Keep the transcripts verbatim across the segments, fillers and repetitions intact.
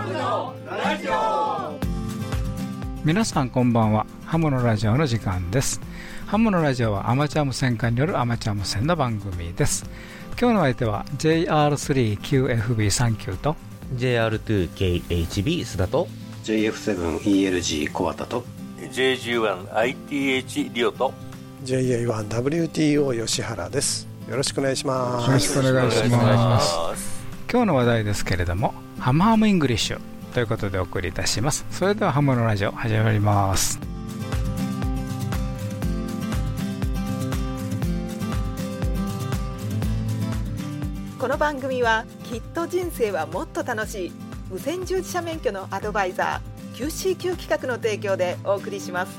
ムのラジオ。 皆さんこんばんは。ハムのラジオの時間です。ハムのラジオはアマチュア無線化によるアマチュア無線の番組です。今日の相手は ジェイアールスリーキューエフビーさんきゅう とジェイアールツーケーエイチビー 須田とジェイエフセブンイーエルジー 小畑とジェイジーワンアイティーエイチ リオとジェイエーワンダブリューティーオー 吉原です。よろしくお願いします。 よろしくお願いします。今日の話題ですけれども、ハムハムイングリッシュということでお送りいたします。それではハムのラジオ始まります。 この番組はきっと人生はもっと楽しい無線従事者免許のアドバイザー キューシーキュー 企画の提供でお送りします。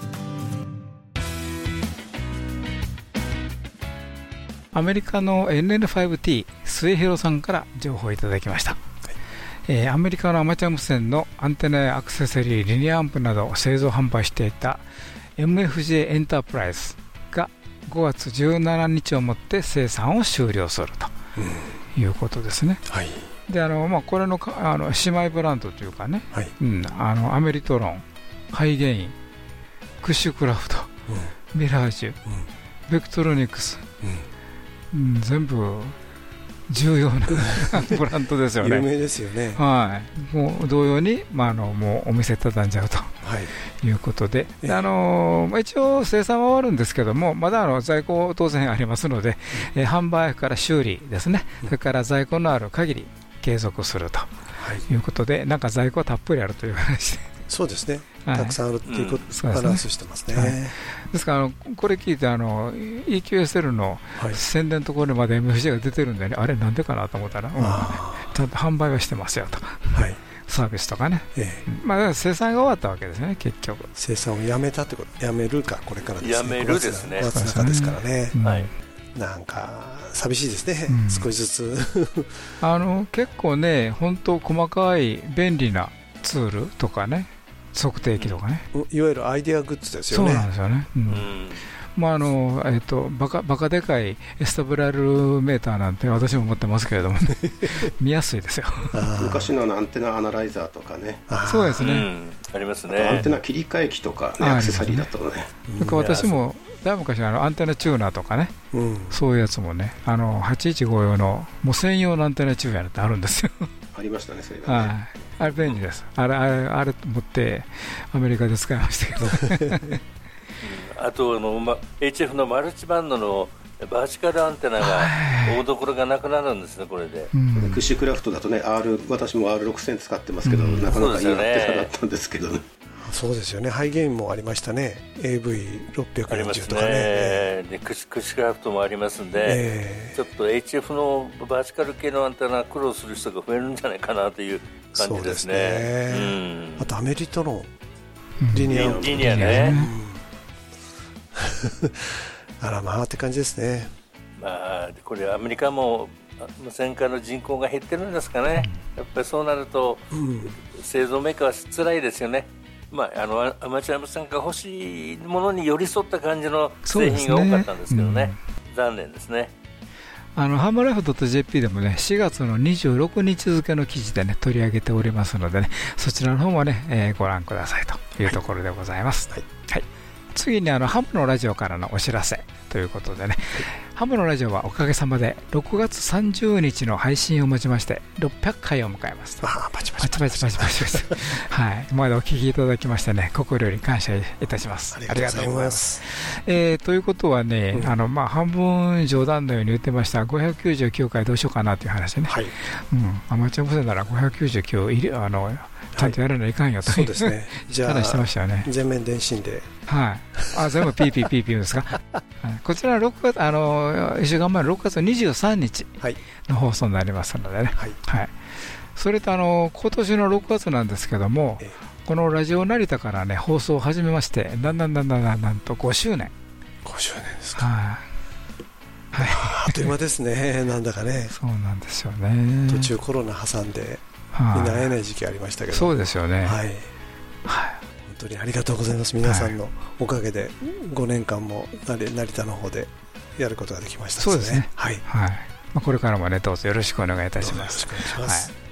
アメリカの エヌエヌファイブティー 末広さんから情報をいただきました。えー、アメリカのアマチュア無線のアンテナやアクセサリー、リニアアンプなどを製造販売していた エムエフジェー エンタープライズがごがつじゅうしちにちをもって生産を終了するということですね。 はい。 であのまあ、これ の, あの姉妹ブランドというかね、はい、うん、あのアメリトロン、ハイゲイン、クッシュクラフト、うん、ミラージュ、うん、ベクトロニクス、うんうん、全部重要なブランドですよね。 有名ですよね。 はい、もう同様に、まあ、あのもうお店畳んじゃうと、はい、いうことで、であのまあ、一応生産は終わるんですけども、まだあの在庫当然ありますので、うん、え販売から修理ですね、うん、それから在庫のある限り継続するということで、はい、なんか在庫はたっぷりあるという話で。 そうですね、はい、たくさんあるっていうこと、うん、アナウンスしてますね。 はい、ですからあのこれ聞いてあの イーキューエスエル の宣伝のところまで エムエフジェー が出てるんで、ね、あれなんでかなと思ったら、うん、ちゃんと販売はしてますよと、はい、サービスとかね、ええ、まあ、生産が終わったわけですね。結局生産をやめたってこと、やめるかこれからですね。 やめるですね。 ごがつ中ですからね、 うん、 はい、なんか寂しいですね、うん、少しずつあの結構ね、本当細かい便利なツールとかね、測定器とかね、 いわゆるアイデアグッズですよね。 そうなんですよね、うんうん、まああのえー、とバカバカでかいエスタブラルメーターなんて私も持ってますけれども、ね、見やすいですよ。 昔のアンテナアナライザーとかね、 そうですね、うん、 ありますね。 アンテナ切り替え機とか、ね、アクセサリーだとね、 それから私もだいぶ昔のあのアンテナチューナーとかね、うん、そういうやつもね、あのはちいちご用のもう専用のアンテナチューナーってあるんですよ。 ありましたね、それがね、はい、 あれ便利です。あれ、あれ、あれ持ってアメリカで使いましたけど、うん、 あとあの、ま、エイチエフ のマルチバンドのバーチカルアンテナが大所がなくなるんですね、これで、うん、 クッシュクラフトだとね、R、私も アールろくせん 使ってますけど、うん、なかなかいいアンテナだったんですけどね。 そうですよね、ハイゲインもありましたね、 エーブイろっぴゃくよんじゅう とかね、 ね、でクッシュクラフトもありますんで、えー、ちょっと エイチエフ のバーチカル系のアンテナ苦労する人が増えるんじゃないかなという感じですね。そうですね、うん、 あとアメリトロン、うん、リニアンプ、 リニアね、 うん、あらまあって感じですね。 まあ、これアメリカも無線化の人口が減ってるんですかね、うん、やっぱりそうなると、うん、製造メーカーは辛いですよね。まあ、あのアマチュア無線が欲しいものに寄り添った感じの製品が多かったんですけどね、うん、残念ですね。 あのハムライフ .jp でもね、しがつのにじゅうろくにち付の記事でね取り上げておりますのでね、そちらの方もね、えー、ご覧くださいというところでございます。はいはい、次にあのハムのラジオからのお知らせということでね、はい、ハムのラジオはおかげさまでろくがつさんじゅうにちの配信をもちましてろっぴゃっかいを迎えますと。 あパチパチパチパチパチパチパチはい、まだお聞きいただきましてね、心より感謝いたします。 ありがとうございます。 えー、ということはね、うん、あのまあ半分冗談のように言ってましたごひゃくきゅうじゅうきゅうかいどうしようかなという話でね、はい、うん、アマチュア無線ならごひゃくきゅうじゅうきゅういりあのちゃんとやらないかんよと、はい、 そうですね。じゃあしてましたよね、 全面電信で、 はい、あ全部ピーピーピーピーですか、はい、こちらろくがつあのいっしゅうかんまえのろくがつにじゅうさんにちの放送になりますのでね、はいはい、それとあの今年のろくがつなんですけども、えー、このラジオ成田からね放送を始めまして、だんだんだんだんだんだんとごしゅうねん。 ごしゅうねんですか、 はい、 あっという間ですね。なんだかね、 そうなんですよね。 途中コロナ挟んでみんな会えない時期ありましたけど、 そうですよね、はいはい、 本当にありがとうございます。皆さんのおかげでごねんかんも成田の方でやることができましたですね。 そうですね、 はい、 はい、まあ、これからもねどうぞよろしくお願いいたします。 よろしくお願いします。 はい、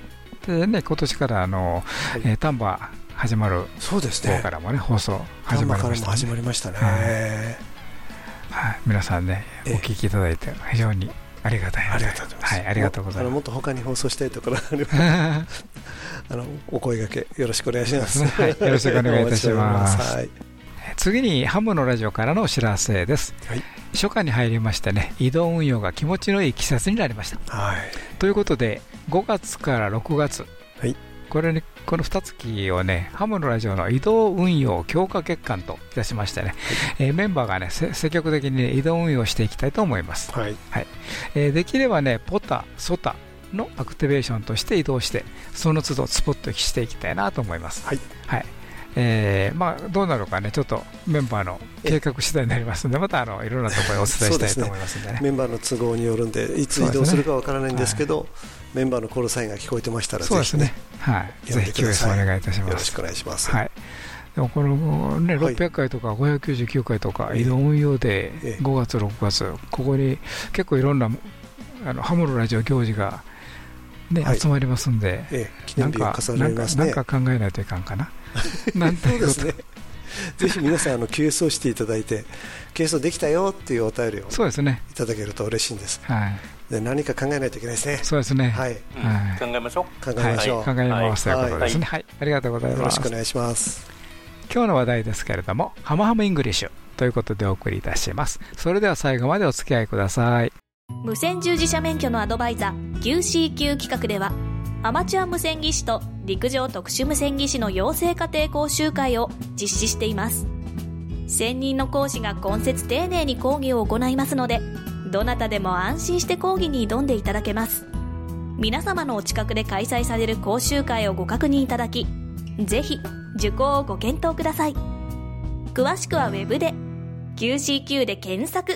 でね、今年からあの、はい、えー、丹波始まる方からもね、放送始まりましたね。丹波からも始まりましたね。はいはい、皆さんね、お聞きいただいて非常にありがたいので、ありがとうございます。はい、ありがとうございます。あのもっと他に放送したいところあればあのお声掛けよろしくお願いします。はい、よろしくお願いいたします。はい、次にハムのラジオからのお知らせです。はい、初夏に入りましてね、移動運用が気持ちのいい季節になりました。はい、ということでごがつからろくがつ、はい、これにこのにつきをね、ハムのラジオの移動運用強化月間といたしましてね、はい、えー、メンバーがね積極的に、ね、移動運用していきたいと思います。はいはい、えー、できればね、ポタ、ソタのアクティベーションとして移動して、その都度スポットしていきたいなと思います。はいはい、えーまあ、どうなるかね、ちょっとメンバーの計画次第になりますので、またあのいろんなところでお伝えしたいと思いますので、ね、メンバーの都合によるんで、いつ移動するかわからないんですけど、はい、メンバーのコールサインが聞こえてましたら、ぜひね、はい、ぜひ キューエス お願いいたします。よろしくお願いします。はい、でもこの、ね、ろっぴゃっかいとかごひゃくきゅうじゅうきゅうかいとか、移動運用でごがつ、ろくがつ、ここに結構いろんなあのハムのラジオ行事が、ね、はい、集まりますんで、ええ、記念日が重なりますね。なんか考えないといかんかな。なんていうことそうですね。ぜひ皆さんあの キューエス をしていただいて、 キューエス できたよっていうお便りをそうですね、いただけると嬉しいんです。はい、で何か考えないといけないですね。そうですね。はい、うん、はい、考えましょう。考えましょう。はい、考えますということですね。はい、はい、ありがとうございます。よろしくお願いします。今日の話題ですけれども、ハムハムイングリッシュということでお送りいたします。それでは最後までお付き合いください。 無線従事者免許のアドバイザー キューシーキュー 企画では、アマチュア無線技師と陸上特殊無線技師の養成家庭講習会を実施しています。専任の講師が今節丁寧に講義を行いますので、どなたでも安心して講義に挑んでいただけます。皆様のお近くで開催される講習会をご確認いただき、ぜひ受講をご検討ください。詳しくはウェブで キューシーキュー で検索。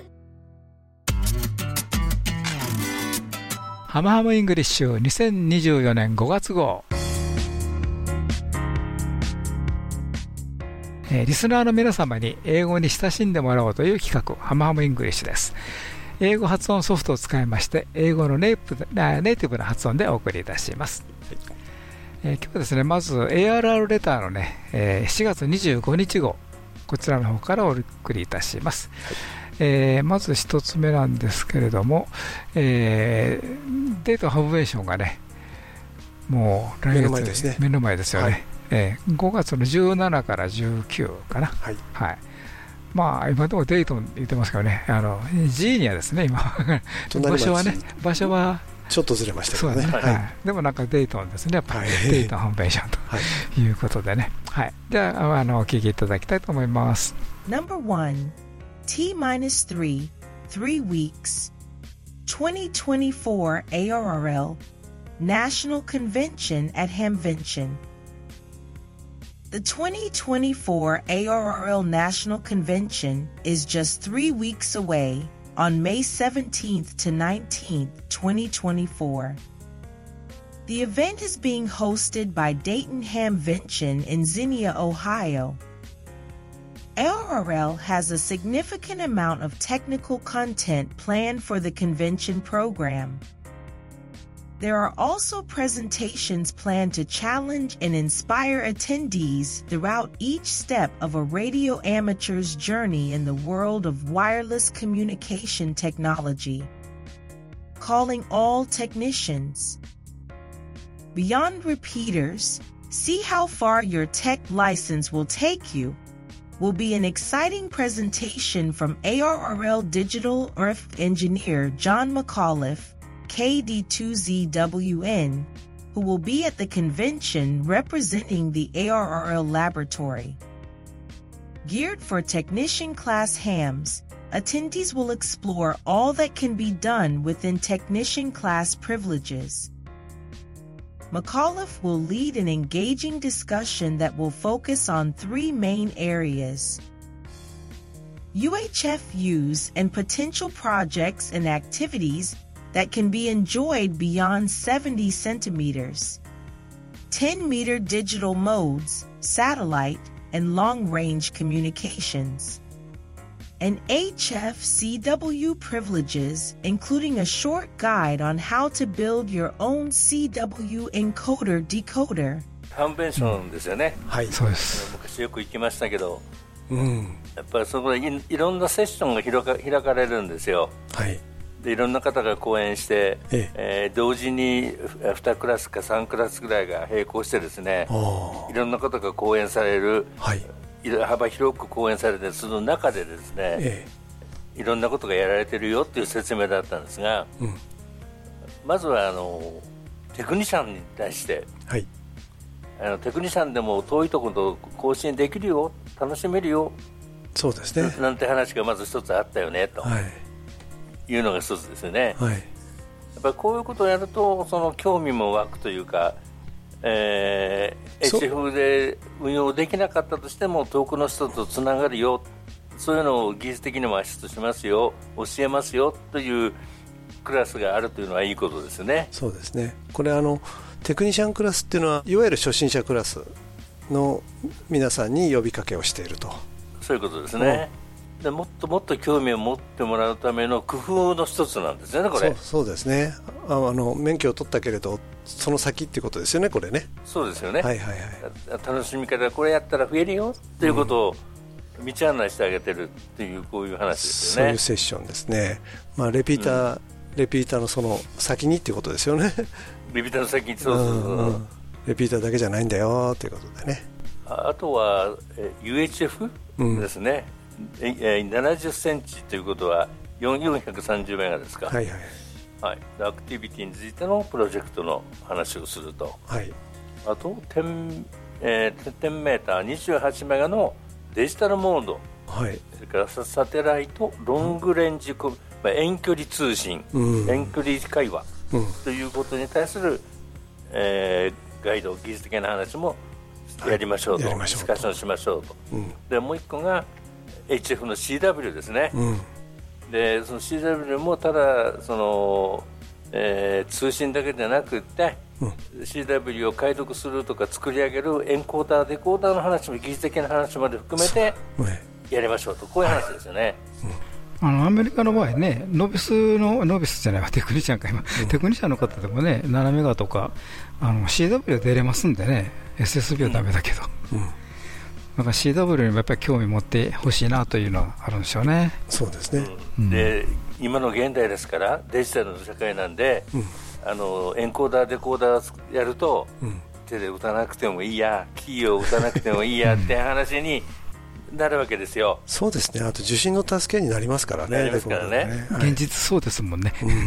ハムハムイングリッシュにせんにじゅうよねんごがつ号、えー、リスナーの皆様に英語に親しんでもらおうという企画、ハムハムイングリッシュです。英語発音ソフトを使いまして、英語のネイプネイティブな発音でお送りいたします。はい、えー、今日はですね、まず エーアールアール レターのね、えー、しがつにじゅうごにち号、こちらの方からお送りいたします。はい、えー、まず一つ目なんですけれども、えー、デートハブベーションがね、もう来月目の前ですね。目の前ですよね。はい、えー、ごがつのじゅうしちからじゅうくかな。はいはい、まあ今でもデート言ってますからね、あのジーニアですね、今場所はね、場所はちょっとずれましたけどね。そうですね。はい、でもなんかデートンですね、やっぱり、はい、デートハブベーションということでね。はい、じゃあ、あのお聞きいただきたいと思います。 ナンバーワン、T minus three, three weeks, twenty twenty-four A R R L National Convention at Hamvention. The twenty twenty-four A R R L National Convention is just three weeks away on May seventeenth to nineteenth, twenty twenty-four. The event is being hosted by Dayton Hamvention in Xenia, Ohio. A R R L has a significant amount of technical content planned for the convention program. There are also presentations planned to challenge and inspire attendees throughout each step of a radio amateur's journey in the world of wireless communication technology. Calling all technicians. Beyond repeaters, see how far your tech license will take you will be an exciting presentation from A R R L Digital Earth engineer John McAuliffe, K D two Z W N, who will be at the convention representing the A R R L laboratory. Geared for technician class hams, attendees will explore all that can be done within technician class privileges. McAuliffe will lead an engaging discussion that will focus on three main areas: U H F Us and potential projects and activities that can be enjoyed beyond seventy centimeters, ten meter digital modes, satellite, and long-range communications. and H F C W privileges, including a short guide on how to build your own シーダブリュー encoder decoder. カンベンションですよね、 うん、はい、 そうです。 昔よく行きましたけど、 うん、 やっぱりそこで い, いろんなセッションが開 か, 開かれるんですよ。 はい、 でいろんな方が講演して、えええー、同時ににクラスかさんクラスぐらいが並行してですね、いろんな方が講演される、はい、幅広く講演されて、その中でですね、ええ、いろんなことがやられてるよっていう説明だったんですが、うん、まずはあのテクニシャンに対して、はい、あのテクニシャンでも遠いところと更新できるよ、楽しめるよ、 そうですね、 なんて話がまず一つあったよねと、はい、いうのが一つですよね、はい、やっぱりこういうことをやるとその興味も湧くというか、えー、エイチエフ で運用できなかったとしても遠くの人とつながるよ、そういうのを技術的にもアシストしますよ、教えますよというクラスがあるというのはいいことですね。 そうですね、これあのテクニシャンクラスっていうのはいわゆる初心者クラスの皆さんに呼びかけをしていると、 そういうことですね、うん、でもっともっと興味を持ってもらうための工夫の一つなんですよね、これ。 そう、そうですね、ああの免許を取ったけれどその先っていうことですよね、これね。 そうですよね、 はいはいはい、 楽しみ方、これやったら増えるよということを道案内してあげてるっていう、こういう話ですよね。 そういうセッションですね、まあ、レピーター、うん、レピーターのその先にっていうことですよね。 レピーターの先に、そうそうそう、うんうん、 レピーターだけじゃないんだよということでね。 あとは ユーエイチエフ ですね、うん、ななじゅっセンチということはよんひゃくさんじゅうメガですか、はいはいはい、アクティビティについてのプロジェクトの話をすると、はい、あと 10, えー、じゅうメーターにじゅうはちメガのデジタルモード、はい、それからサテライトロングレンジ、うん、まあ、遠距離通信、うん、遠距離会話、うん、ということに対する、えー、ガイド、技術的な話もやりましょうと、はい、ディスカッションしましょうと、うん、でもう一個が エイチエフ の シーダブリュー ですね、うん、でその シーダブリュー もただその、えー、通信だけじゃなくて、うん、シーダブリュー を解読するとか作り上げるエンコーダーデコーダーの話も技術的な話まで含めてやりましょうと、こういう話ですよね、はい、 うん、あのアメリカの場合ね、ノビスのノビスじゃないわ、テクニシャンか今、うん、テクニシャンの方でもねななメガとかあの シーダブリュー 出れますんでね、 エスエスビー はダメだけど、うんうん、だから シーダブリュー にもやっぱり興味持ってほしいなというのはあるんでしょうね。 そうですね、 うん、で今の現代ですからデジタルの社会なんで、うん、あのエンコーダーデコーダーやると、うん、手で打たなくてもいいや、キーを打たなくてもいいやって話になるわけですよ。 そうですね、あと受信の助けになりますからね。 なりますからね、 ね、はい、現実そうですもんね、うんうん、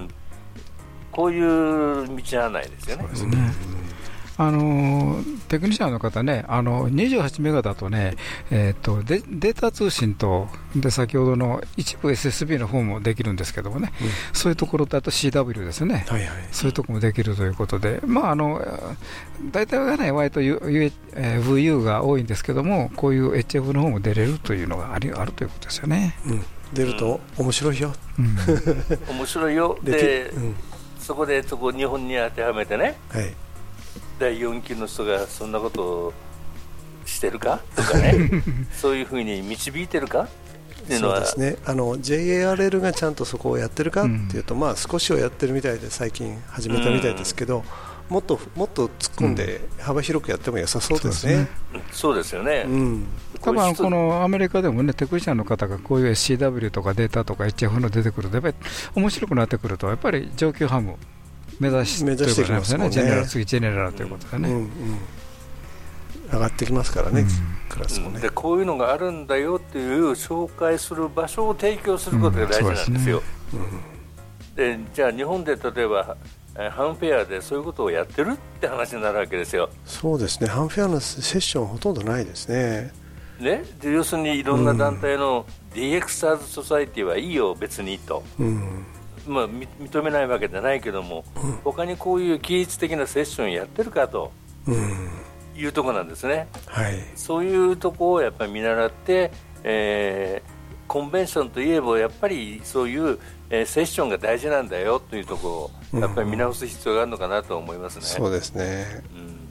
こういう道案内ですよね。そうですね、 あのテクニシャンの方ね、あのにじゅうはちメガだとね、えー、とデデータ通信とで先ほどの一部 エスエスビー の方もできるんですけどもね、うん、そういうところとあと シーダブリュー ですね、はいはい、そういうところもできるということで、まあ、あの大体はね割と ユーエイチ、えー、ブイユー が多いんですけども、こういう エイチエフ の方も出れるというのがありあるということですよね、うん、 出ると面白いよ、 うん、面白いよで、うん、そこでそこ日本に当てはめてね、はい、だいよん級の人がそんなことをしてるかとかねそういうふうに導いてるかっていうのは、 そうですね、あの ジェイエーアールエル がちゃんとそこをやってるかっていうと、うん、まあ少しはやってるみたいで最近始めたみたいですけど、うん、もっともっと突っ込んで幅広くやっても良さそうですね。 そうですよね、うん、 多分このアメリカでもね、テクニシャンの方がこういう シーダブリュー とかデータとか エイチエフ の出てくるとやっぱり面白くなってくると、やっぱり上級ハム目指していくことなんですよね、ジェネラル、次ジェネラルということでね、うんうんうん、 上がってきますからね、うん、クラスもね、 でこういうのがあるんだよっていう紹介する場所を提供することが大事なんですよ、うん、で、ね、でじゃあ日本で例えばハンフェアでそういうことをやってるって話になるわけですよ。 そうですね、ハンフェアのセッションほとんどないですね。 ね、で要するにいろんな団体の ディーエックスアーズ ソサイティはいいよ別にと、うんまあ、認めないわけじゃないけども、うん、他にこういう技術的なセッションやってるかと、うん、いうところなんですね、はい、そういうところをやっぱり見習って、えー、コンベンションといえばやっぱりそういう、えー、セッションが大事なんだよというところをやっぱり見直す必要があるのかなと思いますね、 うん、そうですね、 うん、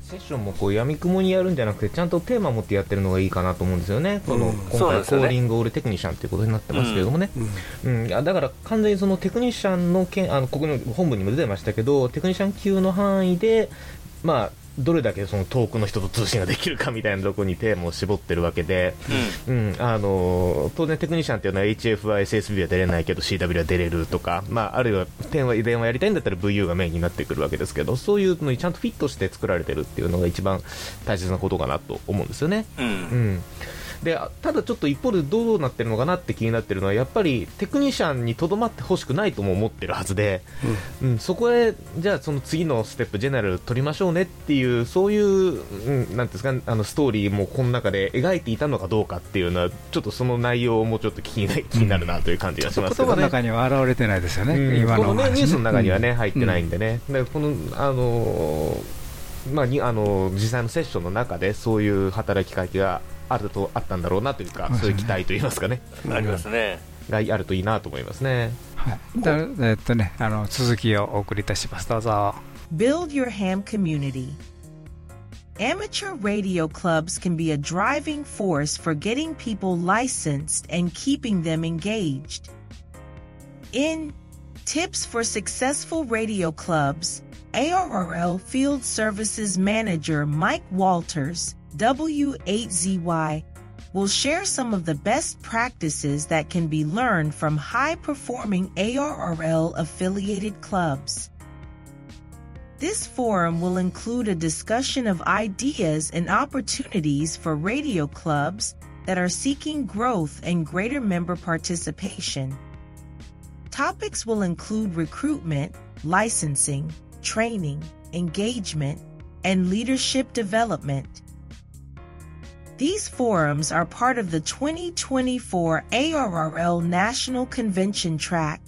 セッションもこう闇雲にやるんじゃなくてちゃんとテーマを持ってやってるのがいいかなと思うんですよね、この、うん、今回コーリングオールテクニシャンということになってますけれどもね、うんうん、だから完全にそのテクニシャンのけんあのここの本文にも出てましたけど、テクニシャン級の範囲で、まあ、どれだけその遠くの人と通信ができるかみたいなところにテーマを絞ってるわけで、うんうん、あの当然テクニシャンっていうのは エイチエフ は エスエスビー は出れないけど シーダブリュー は出れるとか、まあ、あるいは電話電話やりたいんだったら ブイユー がメインになってくるわけですけど、そういうのにちゃんとフィットして作られてるっていうのが一番大切なことかなと思うんですよね。うん、うんでただちょっと一方でどうなってるのかなって気になってるのは、やっぱりテクニシャンにとどまってほしくないとも思ってるはずで、うんうん、そこへじゃあその次のステップジェネラル取りましょうねっていうそういう、うん、なんですか、あのストーリーもこの中で描いていたのかどうかっていうのはちょっとその内容をもうちょっと気にな、気になるなという感じがしますけどね。 言葉の中には現れてないですよね、うん、今のこの、ね、ニュースの中には、ね、入ってないんでね、うん、でこのあのーまあ、にあの実際のセッションの中でそういう働きかけがあるとあったんだろうなというか、そういう期待といいますかね、 ありますね、 があるといいなと思いますね。 はい、だえっとね、あの続きをお送りいたします。どうぞ。 Build your ham community. Amateur radio clubs can be a driving force for getting people licensed and keeping them engaged. In Tips for Successful Radio Clubs, A R R L Field Services Manager Mike Walters, W eight Z Y, will share some of the best practices that can be learned from high-performing A R R L-affiliated clubs. This forum will include a discussion of ideas and opportunities for radio clubs that are seeking growth and greater member participation. Topics will include recruitment, licensing, training, engagement, and leadership development. These forums are part of the twenty twenty-four A R R L National Convention track.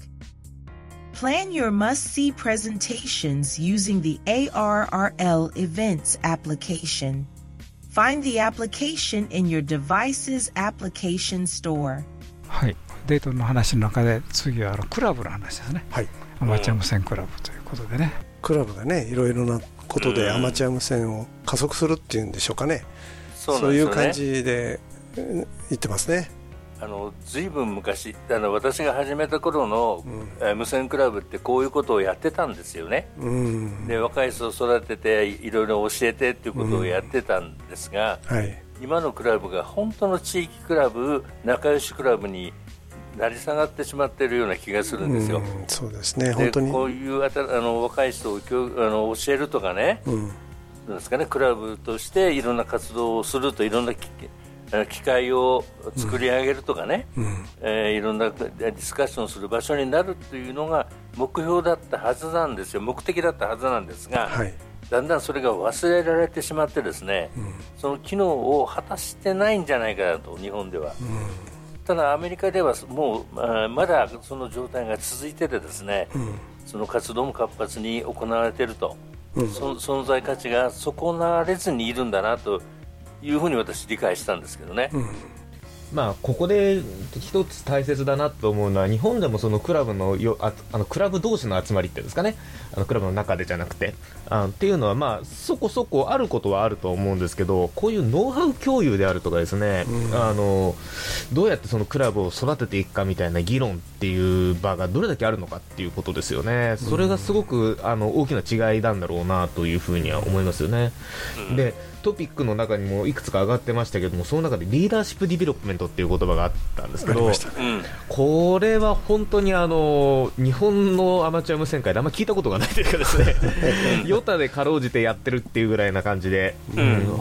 Plan your must-see presentations using the A R R L Events application. Find the application in your device's application store. はい、デートの話の中で次はあのクラブの話ですね。はい、アマチュア無線クラブということでね。 クラブがね、いろいろなことでアマチュア無線を加速するっていうんでしょうかね。そうなんですよね。そういう感じで言ってますね。 あのずいぶん昔、あの私が始めた頃の、うん、無線クラブってこういうことをやってたんですよね、うん、で若い人を育てていろいろ教えてっていうことをやってたんですが、うんはい、今のクラブが本当の地域クラブ、仲良しクラブに成り下がってしまっているような気がするんですよ、うん、 そうですね、本当にこういうあたあの若い人をあの教えるとかね、うん、どうですかね、クラブとしていろんな活動をするといろんな機会を作り上げるとかね、うんうんえー、いろんなディスカッションする場所になるというのが目標だったはずなんですよ、目的だったはずなんですが、はい、だんだんそれが忘れられてしまってですね、うん、その機能を果たしてないんじゃないかなと、日本では、うん、ただアメリカではもうまだその状態が続いててですね、うん、その活動も活発に行われていると、うん、そ存在価値が損なわれずにいるんだなというふうに私理解したんですけどね、うんまあ、ここで一つ大切だなと思うのは、日本でもそのクラブのよああのクラブ同士の集まりっていうんですかね、あのクラブの中でじゃなくてあっていうのは、まあ、そこそこあることはあると思うんですけど、こういうノウハウ共有であるとかですね、うん、あのどうやってそのクラブを育てていくかみたいな議論っていう場がどれだけあるのかっていうことですよね。それがすごくあの大きな違いなんだろうなというふうには思いますよね。でトピックの中にもいくつか上がってましたけども、その中でリーダーシップディベロップメントっていう言葉があったんですけど、ね、これは本当にあの日本のアマチュア無線界であんま聞いたことがないというかですねヨタでかろうじてやってるっていうぐらいな感じで、うん、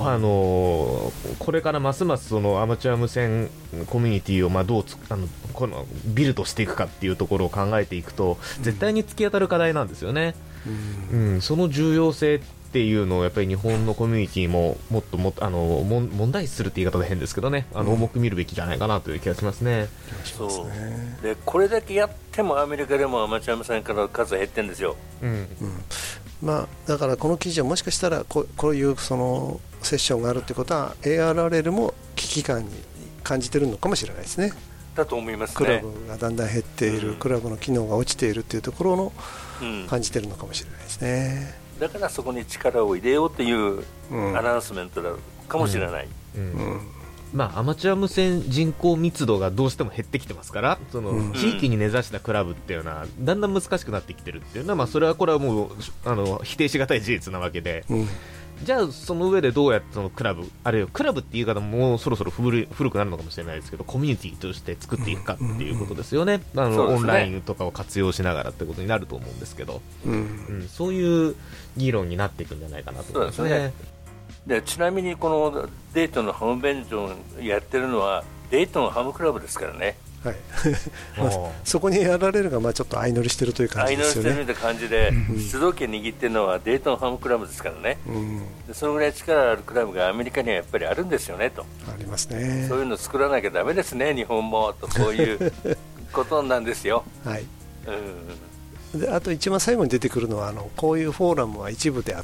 あのこれからますますそのアマチュア無線コミュニティをまあどうつあのこのビルドしていくかっていうところを考えていくと絶対に突き当たる課題なんですよね、うんうん、その重要性っていうのをやっぱり日本のコミュニティももっともあのも問題視するって言い方が変ですけどね、あの重く見るべきじゃないかなという気がしますね。 そうでこれだけやってもアメリカでもアマチュア無線から数減ってるんですよ、うんうんまあ、だからこの記事はもしかしたらこ う, こういうそのセッションがあるということは エーアールアールエル も危機感に感じているのかもしれないですね。 だと思いますね。 クラブがだんだん減っている、うん、クラブの機能が落ちているというところの感じているのかもしれないですね。 だからそこに力を入れようというアナウンスメントなのかもしれない、うんうんうん、まあ、アマチュア無線人口密度がどうしても減ってきてますから、その、うん、地域に根ざしたクラブっていうのはだんだん難しくなってきてるっていうのは、まあ、それはこれはもうあの否定しがたい事実なわけで、うん、じゃあその上でどうやってそのクラブ、あるいはクラブっていう言い方ももうそろそろ古い古くなるのかもしれないですけど、コミュニティとして作っていくかっていうことですよね、うんうんうん、あの、ね、オンラインとかを活用しながらってことになると思うんですけど、うんうん、そういう議論になっていくんじゃないかなと思いますね。そうですね。 でちなみにこのデイトンのハムベンジョンやってるのはデイトンハムクラブですからね、 はいまあ、そこにやられるがまあちょっと相乗りしてるという感じですよね。 相乗りしてるみたいな感じで、うん、主導権握ってるのはデイトンハムクラブですからね、うん、でそのぐらい力あるクラブがアメリカにはやっぱりあるんですよねと。 ありますね。 そういうの作らなきゃダメですね日本もと、こういうことなんですよはい、 うん、であと一番最後に出てくるのはあのこういうフォーラムは一部であって、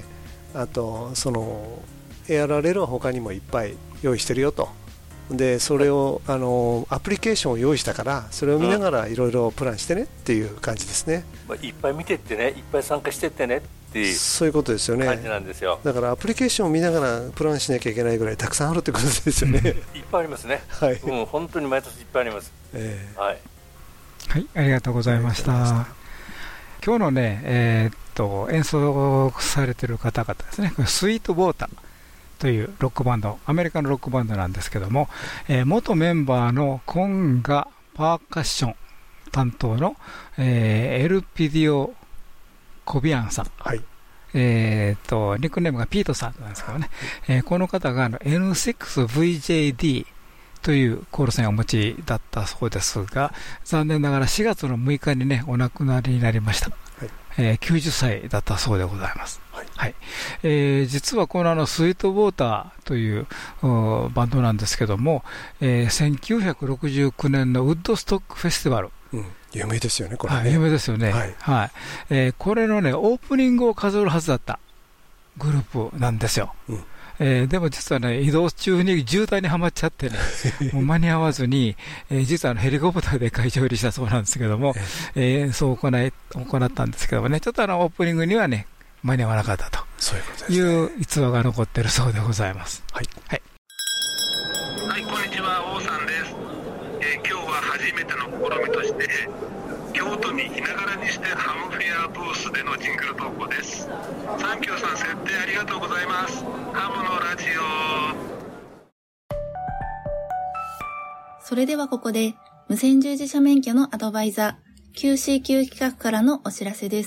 あとその エーアールアールエル は他にもいっぱい用意してるよと。でそれをあのアプリケーションを用意したからそれを見ながらいろいろプランしてねっていう感じですね、 うん、まあ、いっぱい見てってね、いっぱい参加してってねっていうそういうことですよね。 感じなんですよ。 だからアプリケーションを見ながらプランしなきゃいけないぐらいたくさんあるってことですよね、うん、いっぱいありますね、はい、うん、本当に毎年いっぱいあります、えー、はい、 はい、ありがとうございました。今日のね、えー、っと演奏されている方々ですね、これスイートウォーターというロックバンド、アメリカのロックバンドなんですけども、えー、元メンバーのコンガパーカッション担当の、えー、エルピディオ・コビアンさん、はい、えー、とニックネームがピートさんなんですけどね、えー、この方があの エヌシックスブイジェーディー というコールサインをお持ちだったそうですが、残念ながらしがつのむいかにねお亡くなりになりました、はい、えー、きゅうじゅっさいだったそうでございます。はいはい、えー、実はこのあのスイートウォーターというバンドなんですけども、えー、せんきゅうひゃくろくじゅうきゅうねんのウッドストックフェスティバル、うん、 有名ですよねこれね、 はい、有名ですよね、はいはい、えー、これのねオープニングを飾るはずだったグループなんですよ、うん、えー、でも実はね移動中に渋滞にはまっちゃってねもう間に合わずに、えー、実はあのヘリコプターで会場入りしたそうなんですけども、えー、そう行い行ったんですけどもね、ちょっとあのオープニングにはね間に合わなかったという逸話が残っているそうでございます。はい、はい、 はい、こんにちは、王さんです。えー、今日は初めての試みとして京都にいながらにしてハムフェアブースでのジングル投稿です。サンキューさん、設定ありがとうございます。ハムのラジオ。 それではここで無線従事者免許のアドバイザー キューシーキュー 企画からのお知らせです。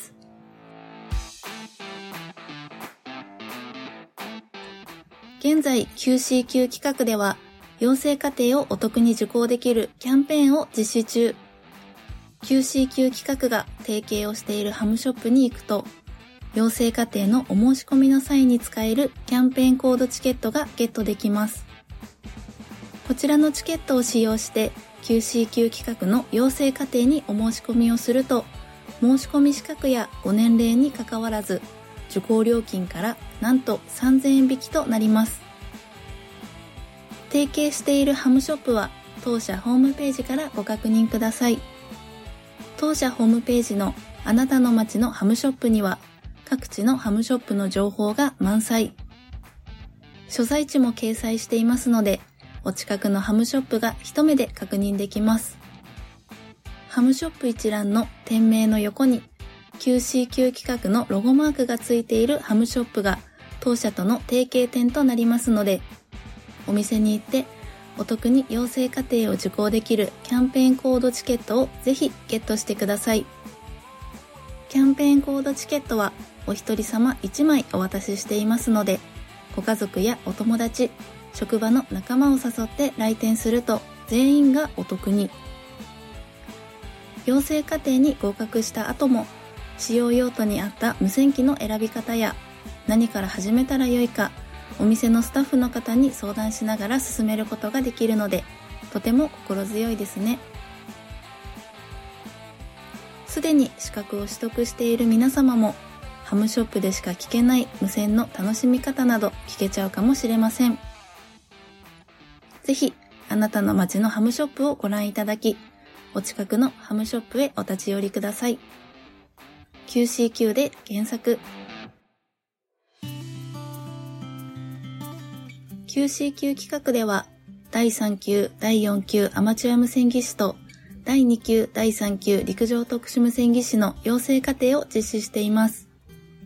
現在 キューシーキュー 企画では養成課程をお得に受講できるキャンペーンを実施中。キューシーキュー 企画が提携をしているハムショップに行くと、養成課程のお申し込みの際に使えるキャンペーンコードチケットがゲットできます。こちらのチケットを使用して キューシーキュー 企画の養成課程にお申し込みをすると、申し込み資格やご年齢にかかわらず受講料金からなんとさんぜんえん引きとなります。提携しているハムショップは当社ホームページからご確認ください。当社ホームページのあなたの街のハムショップには各地のハムショップの情報が満載。所在地も掲載していますので、お近くのハムショップが一目で確認できます。ハムショップ一覧の店名の横に キューシーキュー 企画のロゴマークがついているハムショップが当社との提携店となりますので、お店に行ってお得に養成課程を受講できるキャンペーンコードチケットをぜひゲットしてください。キャンペーンコードチケットはお一人様いちまいお渡ししていますので、ご家族やお友達、職場の仲間を誘って来店すると全員がお得に。養成課程に合格した後も使用用途に合った無線機の選び方や何から始めたらよいか、お店のスタッフの方に相談しながら進めることができるので、とても心強いですね。すでに資格を取得している皆様もハムショップでしか聞けない無線の楽しみ方など聞けちゃうかもしれません。ぜひあなたの街のハムショップをご覧いただき、お近くのハムショップへお立ち寄りください。キューシーキュー で検索。 キューシーキュー 企画では、だいさん級、だいよん級アマチュア無線技師と、だいに級、だいさん級陸上特殊無線技師の養成課程を実施しています。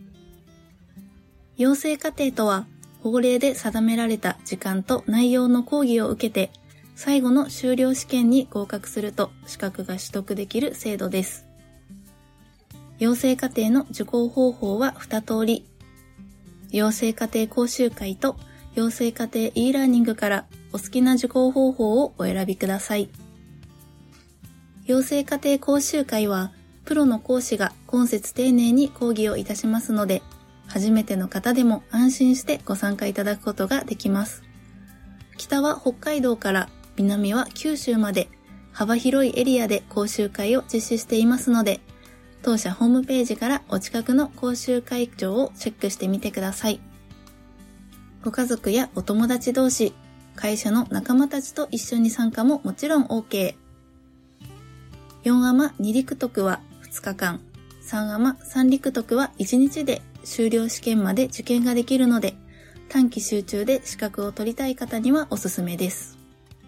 養成課程とは、法令で定められた時間と内容の講義を受けて、最後の修了試験に合格すると資格が取得できる制度です。養成課程の受講方法はに通り、養成課程講習会と養成課程 e ラーニングからお好きな受講方法をお選びください。養成課程講習会は、プロの講師が今節丁寧に講義をいたしますので、初めての方でも安心してご参加いただくことができます。北は北海道から南は九州まで幅広いエリアで講習会を実施していますので、当社ホームページからお近くの講習会場をチェックしてみてください。ご家族やお友達同士、会社の仲間たちと一緒に参加ももちろん OK。よんアマに陸徳はふつかかん、さんアマさん陸徳はいちにちで修了試験まで受験ができるので、短期集中で資格を取りたい方にはおすすめです。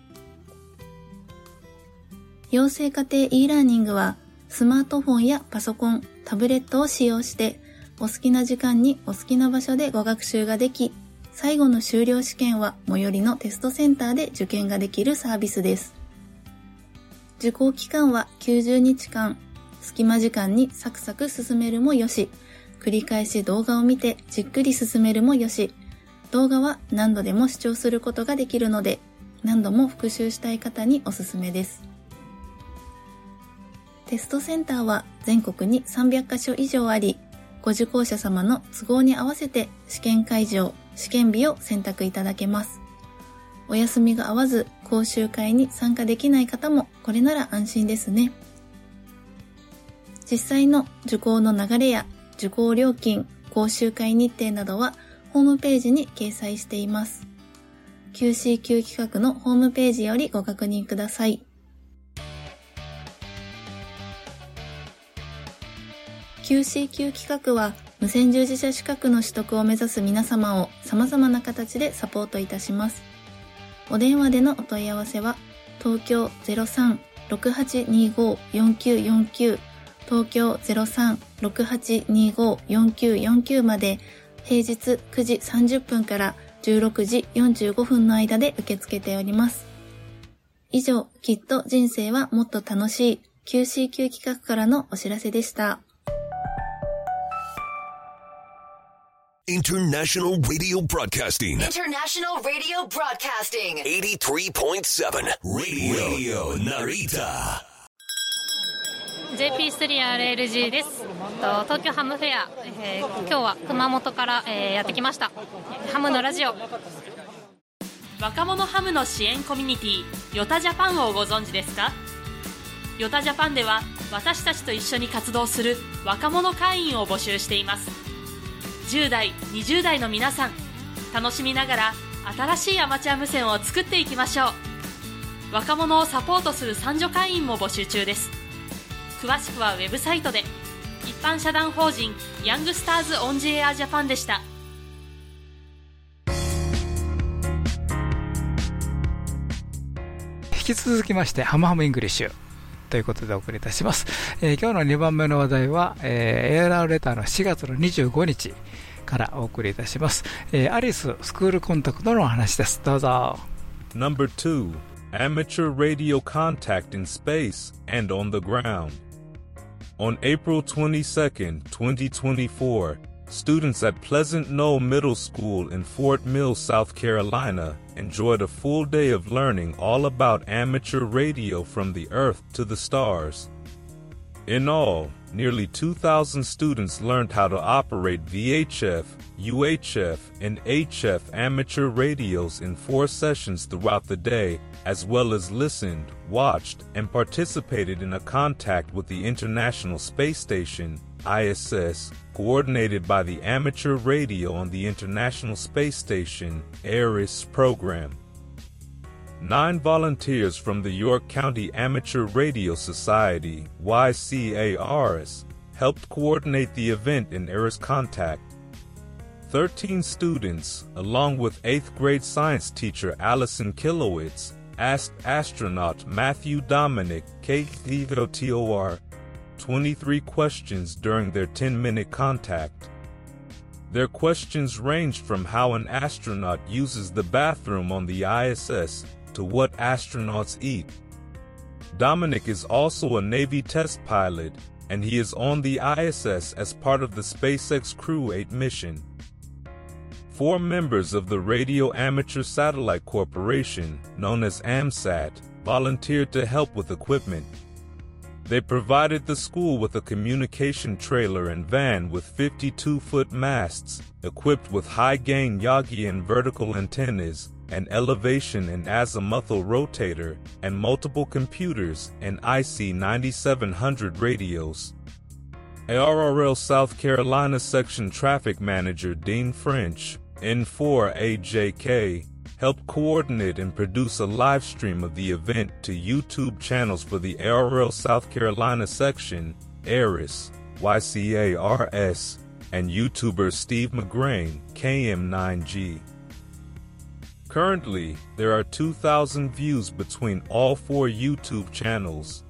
養成課程 e ラーニングは、スマートフォンやパソコン、タブレットを使用して、お好きな時間にお好きな場所でご学習ができ、最後の修了試験は最寄りのテストセンターで受験ができるサービスです。受講期間はきゅうじゅうにちかん、隙間時間にサクサク進めるもよし、繰り返し動画を見てじっくり進めるもよし、動画は何度でも視聴することができるので、何度も復習したい方におすすめです。テストセンターは全国にさんびゃっかしょ以上あり、ご受講者様の都合に合わせて試験会場、試験日を選択いただけます。お休みが合わず講習会に参加できない方もこれなら安心ですね。実際の受講の流れや受講料金、講習会日程などはホームページに掲載しています。キューシーキュー 企画のホームページよりご確認ください。キューシーキュー 企画は無線従事者資格の取得を目指す皆様を様々な形でサポートいたします。お電話でのお問い合わせは東京 ゼロさん ろくはちにご よんきゅうよんきゅう 東京 ゼロさん ろくはちにご よんきゅうよんきゅう まで平日くじさんじゅっぷんからじゅうろくじよんじゅうごふんの間で受け付けております。以上、きっと人生はもっと楽しい キューシーキュー 企画からのお知らせでした。 International Radio Broadcasting. International Radio Broadcasting. eighty-three point seven Radio Narita. ジェイピースリーアールエルジー です。東京ハムフェア、えー、今日は熊本から、えー、やってきました。ハムのラジオ。 若者ハムの支援コミュニティヨタジャパンをご存知ですか？ヨタジャパンでは私たちと一緒に活動する若者会員を募集しています。じゅう代、にじゅう代の皆さん、楽しみながら新しいアマチュア無線を作っていきましょう。若者をサポートする参助会員も募集中です。詳しくはウェブサイトで。一般社団法人ヤングスターズオンジエアジャパンでした。 引き続きましてハムハムイングリッシュということでお送りいたします。えー、今日のにばんめの話題は、えー、エーアールアール レターのしがつのにじゅうごにちからお送りいたします。えー、アリススクールコンタクトのお話です。どうぞ。 ナンバーツー Amateur Radio Contact in Space and on the Ground. On April twenty-second, twenty twenty-four, students at Pleasant Knoll Middle School in Fort Mill, South Carolina, enjoyed a full day of learning all about amateur radio from the Earth to the stars. In all, nearly two thousand students learned how to operate V H F, U H F, and H F amateur radios in four sessions throughout the day, as well as listened, watched, and participated in a contact with the International Space Station, I S S, coordinated by the Amateur Radio on the International Space Station, ARIS program. Nine volunteers from the York County Amateur Radio Society, Y C A R S, helped coordinate the event in ARIS Contact. thirteen students, along with eighth grade science teacher Allison Kilowitz, asked astronaut Matthew Dominic K D T O R twenty-three questions during their ten-minute contact. Their questions ranged from how an astronaut uses the bathroom on the I S S to what astronauts eat. Dominic is also a Navy test pilot, and he is on the I S S as part of the SpaceX Crew eight mission. Four members of the Radio Amateur Satellite Corporation, known as AMSAT, volunteered to help with equipment. They provided the school with a communication trailer and van with fifty-two foot masts, equipped with high-gain Yagi vertical antennas, an elevation and azimuthal rotator, and multiple computers and I C ninety-seven hundred radios. A R R L South Carolina Section Traffic Manager Dean French, N four A J K, helped coordinate and produce a live stream of the event to YouTube channels for the A R R L South Carolina section, ARIS, Y C A R S, and YouTuber Steve McGrain, K M nine G. Currently, there are two thousand views between all four YouTube channels.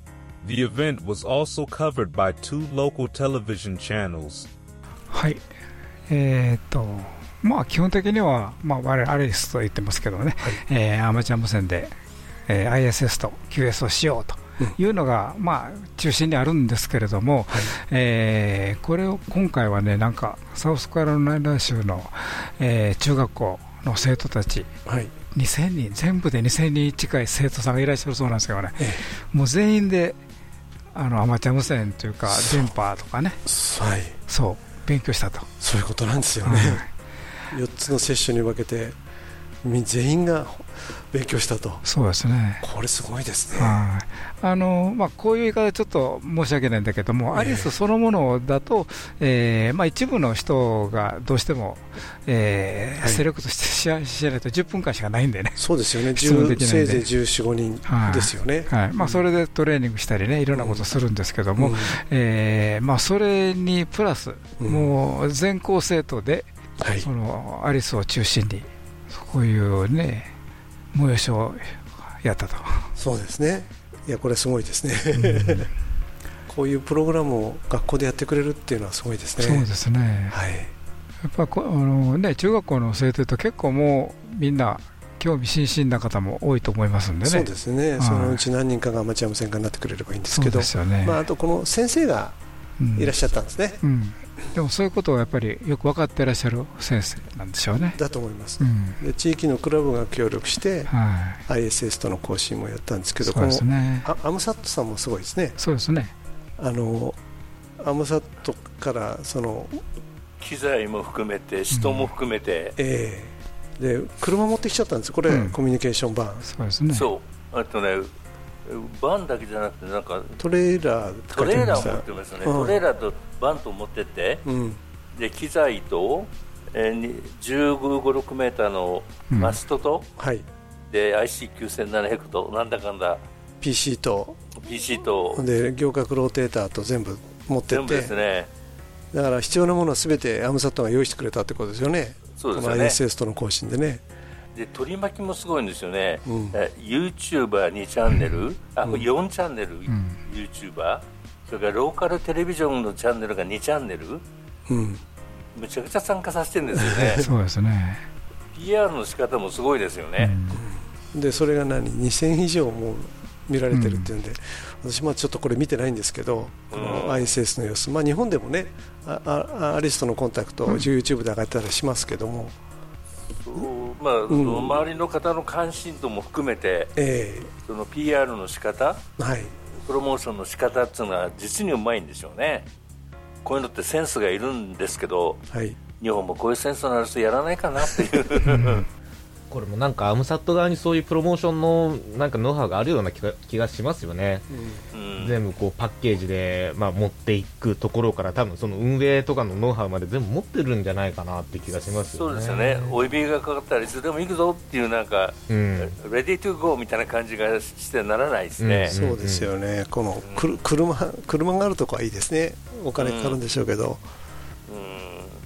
The event was also covered by two local television channels. はい。えーっと、まあ基本的には、まあ我々アリスと言ってますけどね、はい、えー、アマチュア無線で、えー、アイエスエス と キューエス をしようというのが、うん、まあ中心にあるんですけれども、はい、えー、これを今回はね、なんかサウスカロライナ州の、えー、中学校の生徒たち、はい、にせんにん、全部でにせんにん近い生徒さんがいらっしゃるそうなんですけどね、ええ、もう全員であのアマチュア無線というか電波とかね、はい、そう勉強したと、 そういうことなんですよね、はい、よっつのセッションに分けて全員が勉強したと。 そうですね、 これすごいですね。 はい、あのまあ、こういう言い方ちょっと申し訳ないんだけども、えー、アリスそのものだと、えーまあ、一部の人がどうしても、えーはい、セレクトしてしないとじゅっぷんかんしかないんでね。 そうですよね、せいぜいじゅうよん、ごにんですよね、 はいはい、まあ、それでトレーニングしたりね、いろんなことするんですけども、うん、えーまあ、それにプラス、うん、もう全校生徒で、はい、そのアリスを中心にこういうね催しをやったと。 そうですね、いやこれすごいですね、うん、こういうプログラムを学校でやってくれるっていうのはすごいですね。 そうですね、はい、やっぱこあの、ね、中学校の生徒と結構もうみんな興味津々な方も多いと思いますんでね。 そうですね、はい、そのうち何人かがアマチュア無線化になってくれればいいんですけど、そうですよね、まあ、あとこの先生がいらっしゃったんですね、うんうん、 でもそういうことをやっぱりよく分かっていらっしゃる先生なんでしょうね。 だと思います、うん、で地域のクラブが協力して、はい、アイエスエス との更新もやったんですけど、そうですね、このアムサットさんもすごいですね。 そうですね、 あのアムサットからその機材も含めて人も含めて、うん、 えー、で車持ってきちゃったんです、これ、うん、コミュニケーションバン。 そうですね、 そうあとねバンだけじゃなくてなんかトレーラートレーラー持ってますね、うん、トレーラーとバンと持ってって、うん、で機材と、えー、じゅうご、ろくメーターのマストと、うん、はい、で アイシーきゅうせんななひゃく となんだかんだピーシー とピーシー とで行角ローテーターと全部持ってって、 全部ですね、 だから必要なものは全てアムサットが用意してくれたってことですよね。 そうですよね、 この アイエスエス との更新でね。 で取り巻きもすごいんですよね、うん、YouTuberにチャンネル、あ、うん、よんチャンネル、うん、YouTuber、 それからローカルテレビジョンのチャンネルがにチャンネル、うん、むちゃくちゃ参加させてるんですよねそうですね、 ピーアール の仕方もすごいですよね、 うん、でそれが何にせん以上も見られてるっていうんで、うん、私もちょっとこれ見てないんですけど、この アイエスエス の様子、まあ、日本でもね ああアリスとのコンタクトを YouTube で上がったりしますけども、 まあ、うん、周りの方の関心度も含めて、えー、その ピーアール の仕方、はい、プロモーションの仕方っていうのは実にうまいんでしょうね。こういうのってセンスがいるんですけど、はい、日本もこういうセンスのある人やらないかなっていうこれもなんかアムサット側にそういうプロモーションのなんかノウハウがあるような気が、気がしますよね、うん、全部こうパッケージで、まあ、持っていくところから多分その運営とかのノウハウまで全部持ってるんじゃないかなって気がしますよね。 そうですよね、追い火がかかったらいつでも行くぞっていうなんか、うん、レディートゥーゴーみたいな感じがしてならないですね、 うん、そうですよね、このくる 車, 車があるとこはいいですね、お金かかるんでしょうけど、 うん、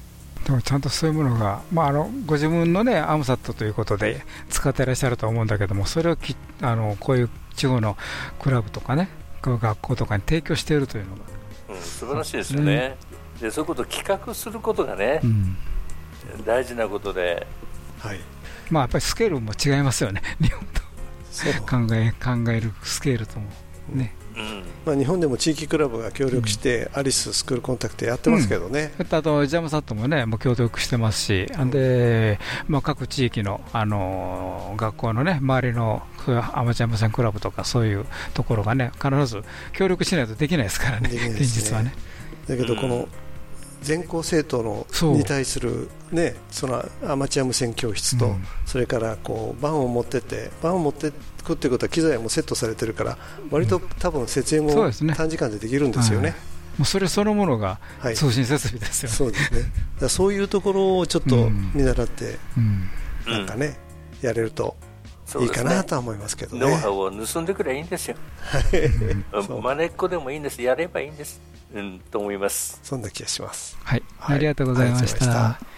でもちゃんとそういうものが、まあ、あのご自分のねアムサットということで使っていらっしゃると思うんだけども、それをきあのこういう地方のクラブとかね学校とかに提供しているというのが、 うん、素晴らしいですよね、ね。でそういうことを企画することがね、うん、大事なことで、 はい、まあやっぱりスケールも違いますよね、日本と考え、考えるスケールともね、 うんまあ、日本でも地域クラブが協力して、うん、アリススクールコンタクトやってますけどね、 うん、あとジャムサットもねもう協力してますし、うんでまあ、各地域の、あのー、学校のね周りのアマチュア無線クラブとかそういうところがね必ず協力しないとできないですからね、現実はね。 だけどこの全校生徒のに対する、ね、そのアマチュア無線教室と、うん、それからこうバンを持ってってバンを持っていくということは機材もセットされてるから割と多分設営も短時間でできるんですよね。 もうそれそのものが通信設備ですよね、はい、そうですね。 だからそういうところをちょっと見習って、うんうん、なんかねやれるといいかなとは思いますけどね。 ノウハウを盗んでくればいいんですよまねっこでもいいんです、やればいいんです、うん、と思います。 そんな気がします。 はい、はい、ありがとうございました。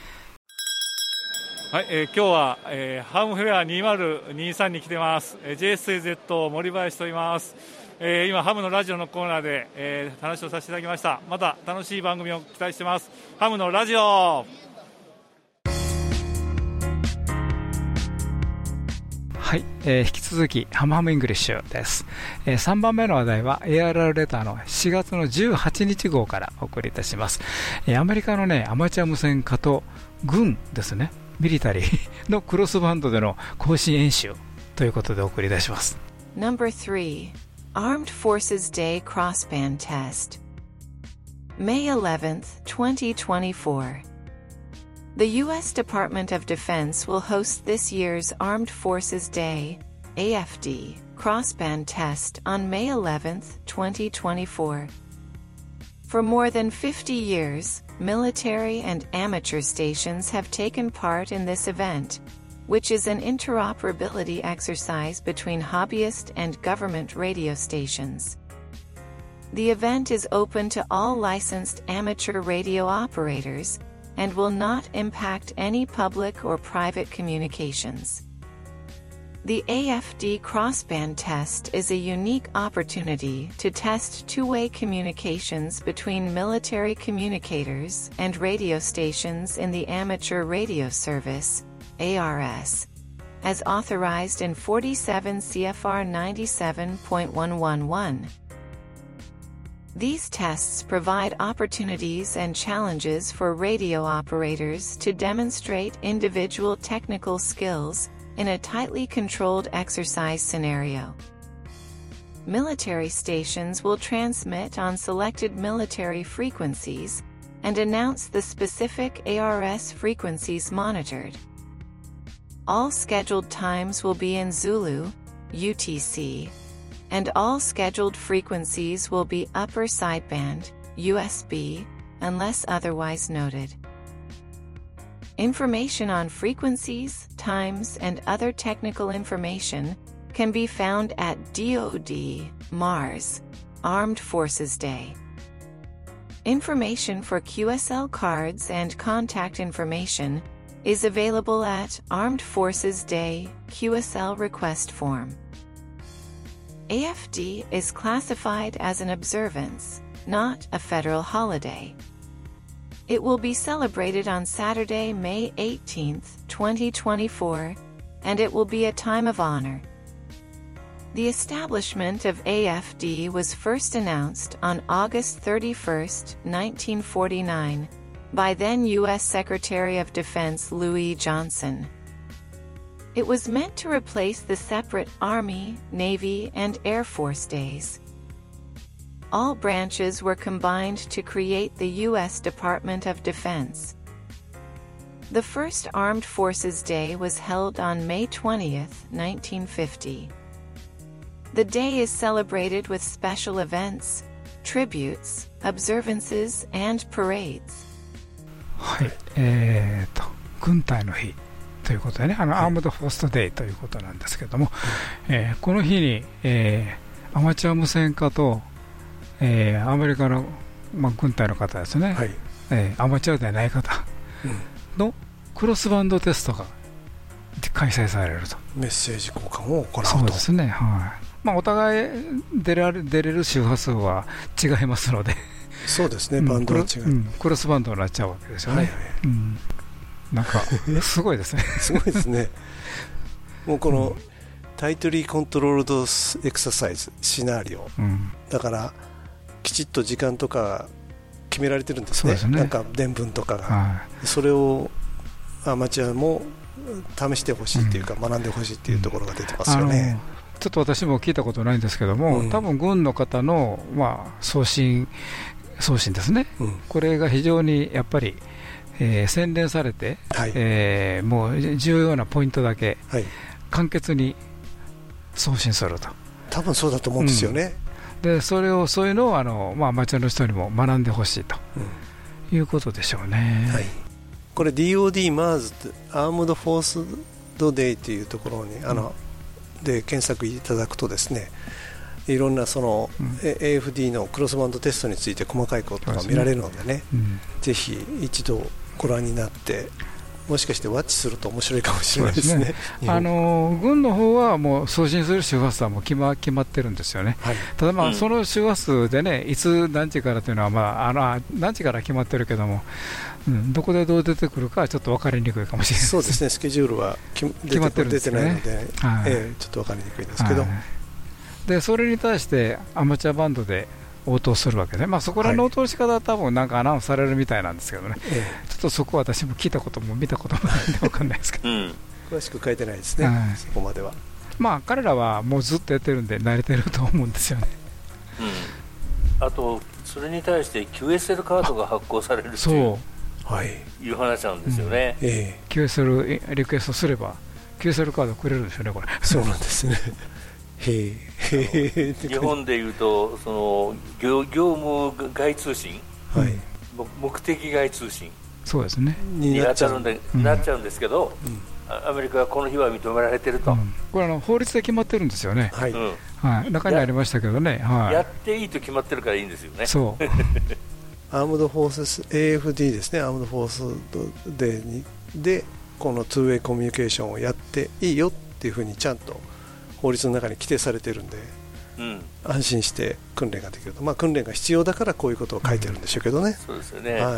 はい、えー、今日は、えー、ハムフェアにせんにじゅうさんに来てます、えー、ジェイエスエーゼット 森林と言います、えー、今ハムのラジオのコーナーで、えー、話をさせていただきました。また楽しい番組を期待してます。ハムのラジオ。 はい、えー、引き続きハムハムイングリッシュです、えー、さんばんめの話題は エーアールアール レターのしがつのじゅうはちにち号からお送りいたします、えー、アメリカのねアマチュア無線化と軍ですね、ミリタリーのクロスバンドでの行進演習ということでお送りいたします。 ナンバースリー Armed Forces Day Crossband Test May eleventh, twenty twenty-four The U S Department of Defense will host this year's Armed Forces Day, A F D, crossband test on May eleventh, twenty twenty-four. For more than fifty years, military and amateur stations have taken part in this event, which is an interoperability exercise between hobbyist and government radio stations. The event is open to all licensed amateur radio operators, and will not impact any public or private communications. The A F D crossband test is a unique opportunity to test two-way communications between military communicators and radio stations in the Amateur Radio Service, A R S, as authorized in forty-seven C F R ninety-seven point one eleven. These tests provide opportunities and challenges for radio operators to demonstrate individual technical skills in a tightly controlled exercise scenario. Military stations will transmit on selected military frequencies and announce the specific A R S frequencies monitored. All scheduled times will be in Zulu, U T C, and all scheduled frequencies will be upper sideband, U S B, unless otherwise noted. Information on frequencies, times, and other technical information can be found at D O D, Mars, Armed Forces Day. Information for Q S L cards and contact information is available at Armed Forces Day Q S L request form. A F D is classified as an observance, not a federal holiday. It will be celebrated on Saturday, May eighteenth, twenty twenty-four, and it will be a time of honor. The establishment of A F D was first announced on August thirty-first, nineteen forty-nine, by then U S Secretary of Defense Louis Johnson. It was meant to replace the separate Army, Navy, and Air Force days. All branches were combined to create the U S Department of Defense. The first Armed Forces Day was held on May twentieth, nineteen fifty. The day is celebrated with special events, tributes, observances, and parades. はい、えーと、軍隊の日ということでね、あの、はい、アームドフォーストデイということなんですけども、えー、この日に、えー、アマチュア無線化と、えー、アメリカの、まあ、軍隊の方ですね、はい、えー、アマチュアではない方のクロスバンドテストが開催されると。 メッセージ交換を行うと。 そうですね、はい。まあ、お互い出られ、出れる周波数は違いますのでそうですね、バンドは違う、 うん、クロスバンドになっちゃうわけですよね、はいはい、うん、なんかすごいですねすごいですねもうこの、うん、タイトリーコントロールドエクササイズシナリオ、うん、だからきちっと時間とか決められてるんです ね, ですねなんか伝聞とかが、はい、それをアマチュアも試してほしいというか、うん、学んでほしいというところが出てますよね、うん、 ちょっと私も聞いたことないんですけども、うん、多分軍の方の、まあ、送信送信ですね、うん、これが非常にやっぱり、えー、洗練されて、はい、えー、もう重要なポイントだけ、はい、簡潔に送信すると。 多分そうだと思うんですよね、 うん、でそれをそういうのをあの、まあ、アマチュアの人にも学んでほしいと、うん、いうことでしょうね、はい、 これ ディーオーディー マーズってアームドフォースドデイというところにあの、うん、で検索いただくとですね、いろんなその、うん、エーエフディー のクロスバンドテストについて細かいことが見られるのでね、うん、ぜひ一度ご覧になってもしかしてワッチすると面白いかもしれないですね。 あの軍の方はもう送信する周波数はもう決ま、決まってるんですよね、はい、ただ、まあ、うん、その周波数でねいつ何時からというのは、まあ、あの何時から決まってるけども、うん、どこでどう出てくるかはちょっと分かりにくいかもしれないです。 そうですね、スケジュールは決まってるんですよね、出てないので、はい、えー、ちょっと分かりにくいんですけど、はい、 でそれに対してアマチュアバンドで応答するわけで、まあ、そこらの応答の仕方は多分なんかアナウンスされるみたいなんですけどね、ええ、ちょっとそこは私も聞いたことも見たこともないんで分かんないですけど、うん、 詳しく書いてないですね、はい、そこまでは。 まあ彼らはもうずっとやってるんで慣れてると思うんですよね、 うん、あとそれに対して キューエスエル カードが発行されるという、はい、いう話なんですよね、うん、ええ、キューエスエル リクエストすれば キューエスエル カードくれるんですよね、これ。 そうなんですねへへ日本でいうとその 業, 業務外通信、はい、目的外通信そうですねになっちゃうんで、うん、なっちゃうんですけど、うん、アメリカはこの日は認められていると、うん、 これあの法律で決まってるんですよね、はい、うん、はい、中にありましたけどね、はい、 やっていいと決まってるからいいんですよね。 そうアームドフォース エーエフディー ですね、アームドフォースデーでこのツーウェイコミュニケーションをやっていいよっていうふうにちゃんと法律の中に規定されているんで、うん、安心して訓練ができると、まあ、訓練が必要だからこういうことを書いてるんでしょうけどね、うん、 そうですよね、はい、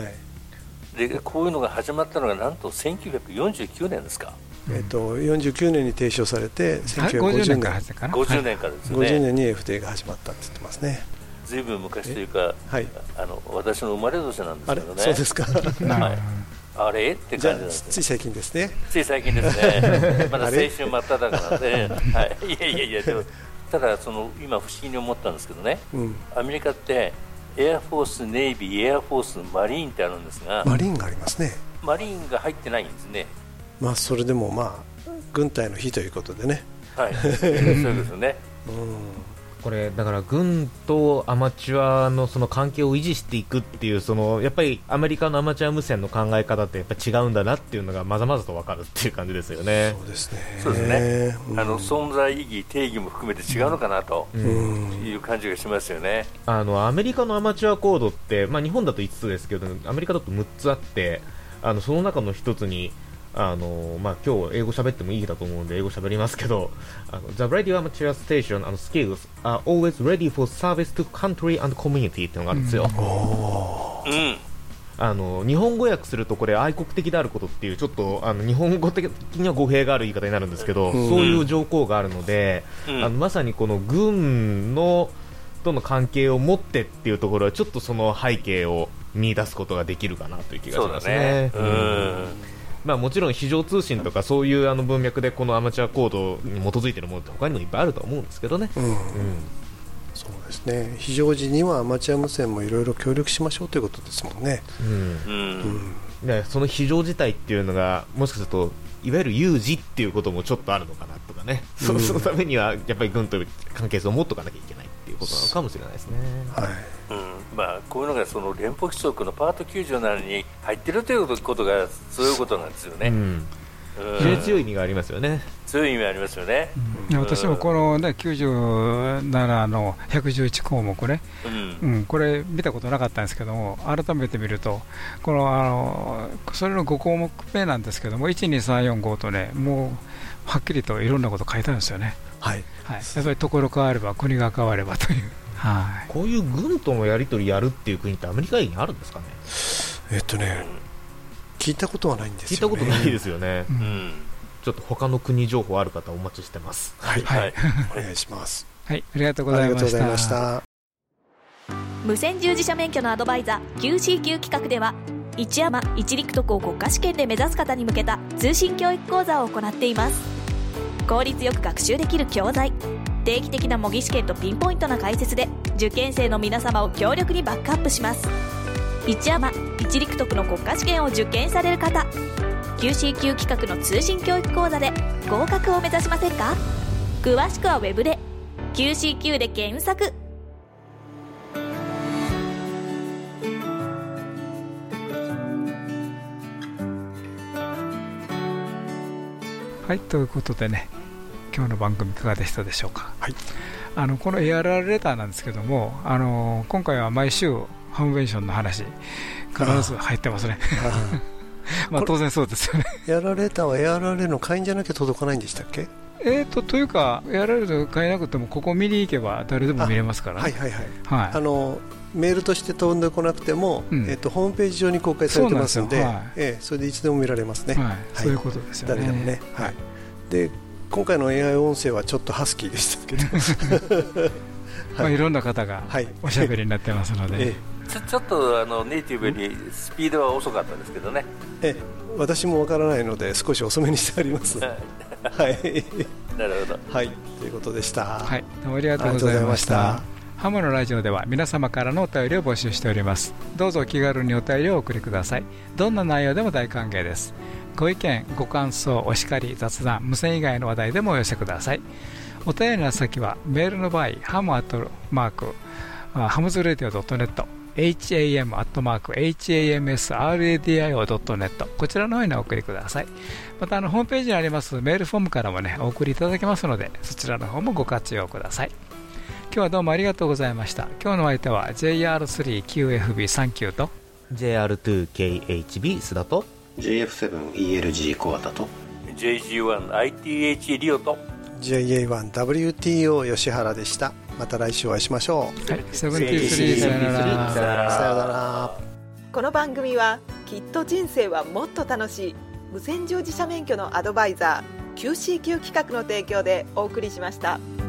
でこういうのが始まったのがなんとせんきゅうひゃくよんじゅうきゅうねんですか、 えー、とよんじゅうきゅうねんに提唱されてせんきゅうひゃくごじゅうねんからごじゅうねんからですね、 ごじゅうねんに エフディー が始まったって言ってますね。 ずいぶん昔というか、はい、あの私の生まれ年なんですけどね。 あれそうですか、はい、 あれって感じなんです。 つい最近ですね。 つい最近ですね。まだ青春真っ只中なんで、はい、いやいやいやでもただその今不思議に思ったんですけどね、うん、アメリカってエアフォース、ネイビー、エアフォース、マリーンってあるんですが、 マリーンがありますね。 マリーンが入ってないんですね。 まあそれでもまあ軍隊の日ということでね。 はい。そうですよね。 うん。これだから軍とアマチュアのその関係を維持していくっていう、そのやっぱりアメリカのアマチュア無線の考え方ってやっぱ違うんだなっていうのがまざまざと分かるっていう感じですよね。 そうですね。 そうですね、うん、あの存在意義定義も含めて違うのかなという感じがしますよね、 うん、あのアメリカのアマチュアコードって、まあ、日本だといつつですけどアメリカだとむっつあって、あのその中のひとつにあのまあ、今日英語喋ってもいいだと思うんで英語喋りますけど、あの The Radio Amateur Station and Skills are always ready for service to country and community っていうのがあるんですよ、うん、あの日本語訳するとこれ愛国的であることっていうちょっとあの日本語的には語弊がある言い方になるんですけど、うん、そういう条項があるので、うん、あのまさにこの軍のとの関係を持ってっていうところはちょっとその背景を見出すことができるかなという気がしますね。そうだね、うんまあ、もちろん非常通信とかそういうあの文脈でこのアマチュアコードに基づいているものって他にもいっぱいあると思うんですけどね、うんうん、 そうですね。非常時にはアマチュア無線もいろいろ協力しましょうということですもんね、うんうんうん、その非常事態っていうのがもしかするといわゆる有事っていうこともちょっとあるのかなとかね、うん、そのためにはやっぱり軍と関係性を持っておかなきゃいけないっていうことなのかもしれないですね、はいうんまあ、こういうのがその連邦規則のパートきゅうじゅうななに入っているということがそういうことなんですよね、うん、 非常に強い意味がありますよね。 強い意味ありますよね、 うん、私もこの、ね、きゅうじゅうななのひゃくじゅういち項目ね、うんうん、これ見たことなかったんですけども、改めて見るとこのあのそれのご項目目なんですけども、いちにさんよんごとね、もうはっきりといろんなこと書いてあるんですよね。 はい、 はい、やっぱりところ変われば国が変わればという、はい、 こういう軍とのやり取りやるっていう国ってアメリカ以外にあるんですかね。 えっとね、聞いたことはないんですよね。 聞いたことないですよね、 うん、 うんちょっと他の国情報ある方お待ちしてます。 はい、はい、お願いします。 はい、ありがとうございました。 ました無線従事者免許のアドバイザー キューシーキュー 企画では、一山一陸徳を国家試験で目指す方に向けた通信教育講座を行っています。効率よく学習できる教材、定期的な模擬試験とピンポイントな解説で受験生の皆様を強力にバックアップします。一山一陸徳の国家試験を受験される方、キューシーキュー 企画の通信教育講座で合格を目指しませんか。詳しくはウェブで キューシーキュー で検索。 はい、ということでね、今日の番組いかがでしたでしょうか。 はい、 あのこの エーアールアール レターなんですけども、あの今回は毎週ハムベンションの話必ず入ってますね。まあ当然そうですよね。 エーアールアール レターは エーアールアール の会員じゃなきゃ届かないんでしたっけ。 えーとというか エーアールアール で買えなくてもここ見に行けば誰でも見れますから、ね、 はいはいはい、はい、あのメールとして飛んでこなくても、うん、えー、とホームページ上に公開されてますので、はい、えー、それでいつでも見られますね、 はいはい、そういうことですよね。 誰でもね、はい、で今回の エーアイ 音声はちょっとハスキーでしたけど、はい、 まあ、いろんな方がおしゃべりになってますので、 ええ、ちょ, ちょっとあのネイティブよりスピードは遅かったですけどね。 ええ、私もわからないので少し遅めにしてあります。はい、 なるほど、 はい、ということでした。 はい、どうもありがとうございました。ハムのラジオでは皆様からのお便りを募集しております。どうぞ気軽にお便りをお送りください。どんな内容でも大歓迎です。ご意見ご感想お叱り雑談無線以外の話題でもお寄せください。お便りの先はメールの場合ハムアットマークハムズラディオ ドットネット エイチエーエム アットマーク エイチエーエムエスラディオ ドットネット こちらの方にお送りください。またあのホームページにありますメールフォームからもねお送りいただけますので、そちらの方もご活用ください。今日はどうもありがとうございました。今日の相手は ジェイアールスリーキューエフビーさんきゅう とジェイアールツーケーエイチビー 須田とジェイエフセブンイーエルジー 小畑とジェイジーワンアイティーエイチ リオとジェイエーワンダブリューティーオー 吉原でした。また来週お会いしましょう。 はい、セブンティースリーさよなら。 さよなら。 この番組はきっと人生はもっと楽しい無線乗自社免許のアドバイザー キューシーキュー 企画の提供でお送りしました。